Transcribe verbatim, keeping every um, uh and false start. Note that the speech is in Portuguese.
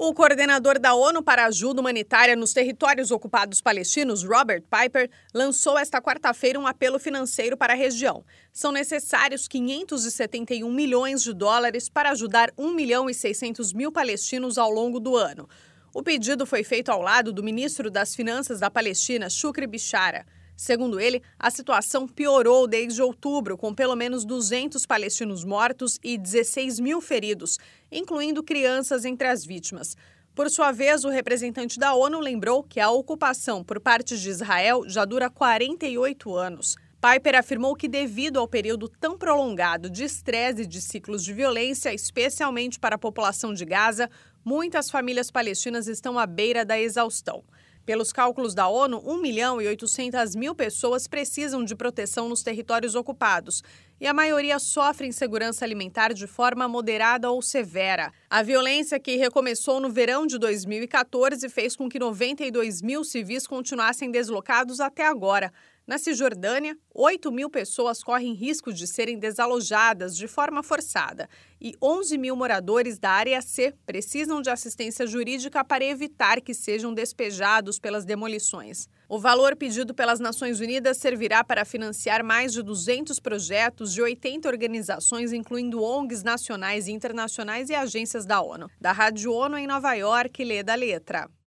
O coordenador da ONU para a Ajuda Humanitária nos Territórios Ocupados Palestinos, Robert Piper, lançou esta quarta-feira um apelo financeiro para a região. São necessários quinhentos e setenta e um milhões de dólares para ajudar um milhão e seiscentos mil palestinos ao longo do ano. O pedido foi feito ao lado do ministro das Finanças da Palestina, Shukri Bishara. Segundo ele, a situação piorou desde outubro, com pelo menos duzentos palestinos mortos e dezesseis mil feridos, incluindo crianças entre as vítimas. Por sua vez, o representante da ONU lembrou que a ocupação por parte de Israel já dura quarenta e oito anos. Piper afirmou que, devido ao período tão prolongado de estresse e de ciclos de violência, especialmente para a população de Gaza, muitas famílias palestinas estão à beira da exaustão. Pelos cálculos da ONU, um milhão e oitocentas mil pessoas precisam de proteção nos territórios ocupados e a maioria sofre insegurança alimentar de forma moderada ou severa. A violência, que recomeçou no verão de dois mil e quatorze, fez com que noventa e dois mil civis continuassem deslocados até agora. Na Cisjordânia, oito mil pessoas correm risco de serem desalojadas de forma forçada e onze mil moradores da Área C precisam de assistência jurídica para evitar que sejam despejados pelas demolições. O valor pedido pelas Nações Unidas servirá para financiar mais de duzentos projetos de oitenta organizações, incluindo O N Gs nacionais e internacionais e agências da ONU. Da Rádio ONU em Nova York, Leda Letra.